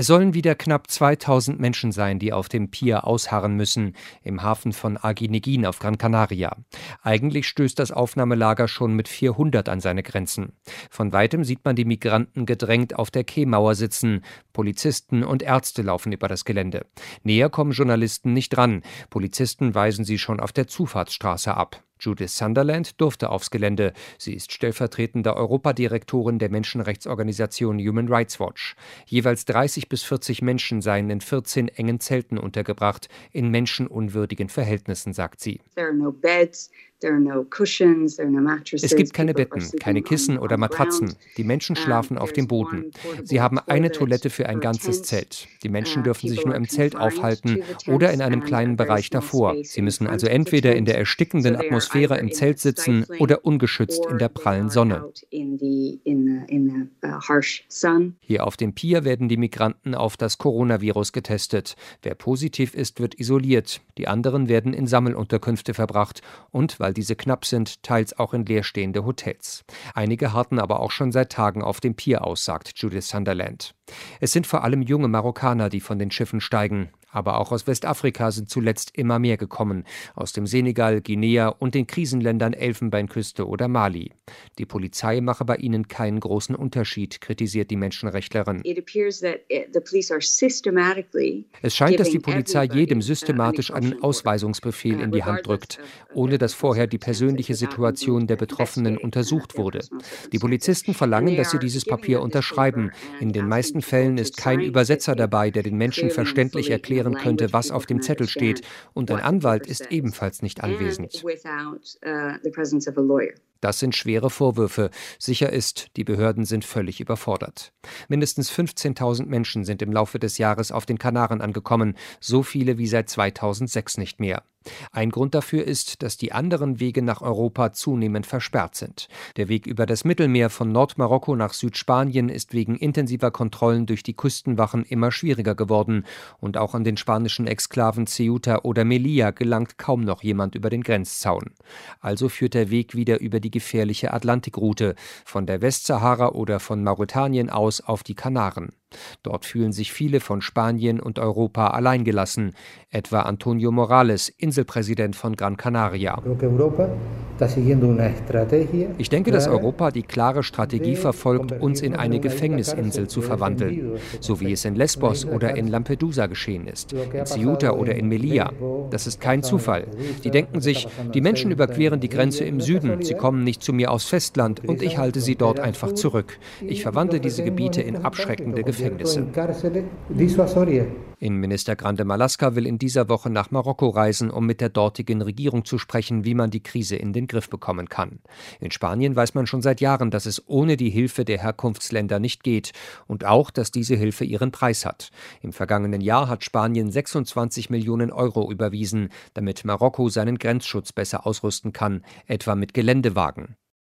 Es sollen wieder knapp 2000 Menschen sein, die auf dem Pier ausharren müssen, im Hafen von Aguineguín auf Gran Canaria. Eigentlich stößt das Aufnahmelager schon mit 400 an seine Grenzen. Von weitem sieht man die Migranten gedrängt auf der Quaymauer sitzen. Polizisten und Ärzte laufen über das Gelände. Näher kommen Journalisten nicht ran. Polizisten weisen sie schon auf der Zufahrtsstraße ab. Judith Sunderland durfte aufs Gelände. Sie ist stellvertretende Europadirektorin der Menschenrechtsorganisation Human Rights Watch. Jeweils 30 bis 40 Menschen seien in 14 engen Zelten untergebracht, in menschenunwürdigen Verhältnissen, sagt sie. Es gibt keine Betten, keine Kissen oder Matratzen. Die Menschen schlafen auf dem Boden. Sie haben eine Toilette für ein ganzes Zelt. Die Menschen dürfen sich nur im Zelt aufhalten oder in einem kleinen Bereich davor. Sie müssen also entweder in der erstickenden Atmosphäre im Zelt sitzen oder ungeschützt in der prallen Sonne. Hier auf dem Pier werden die Migranten auf das Coronavirus getestet. Wer positiv ist, wird isoliert. Die anderen werden in Sammelunterkünfte verbracht und, weil diese knapp sind, teils auch in leerstehende Hotels. Einige harten aber auch schon seit Tagen auf dem Pier aus, sagt Judith Sunderland. Es sind vor allem junge Marokkaner, die von den Schiffen steigen. Aber auch aus Westafrika sind zuletzt immer mehr gekommen. Aus dem Senegal, Guinea und den Krisenländern Elfenbeinküste oder Mali. Die Polizei mache bei ihnen keinen großen Unterschied, kritisiert die Menschenrechtlerin. Es scheint, dass die Polizei jedem systematisch einen Ausweisungsbefehl in die Hand drückt, ohne dass vorher die persönliche Situation der Betroffenen untersucht wurde. Die Polizisten verlangen, dass sie dieses Papier unterschreiben. In den meisten Fällen ist kein Übersetzer dabei, der den Menschen verständlich erklären könnte, was auf dem Zettel steht, und ein Anwalt ist ebenfalls nicht anwesend. Das sind schwere Vorwürfe. Sicher ist, die Behörden sind völlig überfordert. Mindestens 15.000 Menschen sind im Laufe des Jahres auf den Kanaren angekommen, so viele wie seit 2006 nicht mehr. Ein Grund dafür ist, dass die anderen Wege nach Europa zunehmend versperrt sind. Der Weg über das Mittelmeer von Nordmarokko nach Südspanien ist wegen intensiver Kontrollen durch die Küstenwachen immer schwieriger geworden. Und auch an den spanischen Exklaven Ceuta oder Melilla gelangt kaum noch jemand über den Grenzzaun. Also führt der Weg wieder über die gefährliche Atlantikroute, von der Westsahara oder von Mauretanien aus auf die Kanaren. Dort fühlen sich viele von Spanien und Europa alleingelassen, etwa Antonio Morales, Inselpräsident von Gran Canaria. Ich denke, dass Europa die klare Strategie verfolgt, uns in eine Gefängnisinsel zu verwandeln, so wie es in Lesbos oder in Lampedusa geschehen ist, in Ceuta oder in Melilla. Das ist kein Zufall. Die denken sich, die Menschen überqueren die Grenze im Süden, sie kommen nicht zu mir aus Festland und ich halte sie dort einfach zurück. Ich verwandle diese Gebiete in abschreckende Gefängnisse. Innenminister Grande Marlaska will in dieser Woche nach Marokko reisen, um mit der dortigen Regierung zu sprechen, wie man die Krise in den Griff bekommen kann. In Spanien weiß man schon seit Jahren, dass es ohne die Hilfe der Herkunftsländer nicht geht und auch, dass diese Hilfe ihren Preis hat. Im vergangenen Jahr hat Spanien 26 Millionen Euro überwiesen, damit Marokko seinen Grenzschutz besser ausrüsten kann, etwa mit Geländewagen.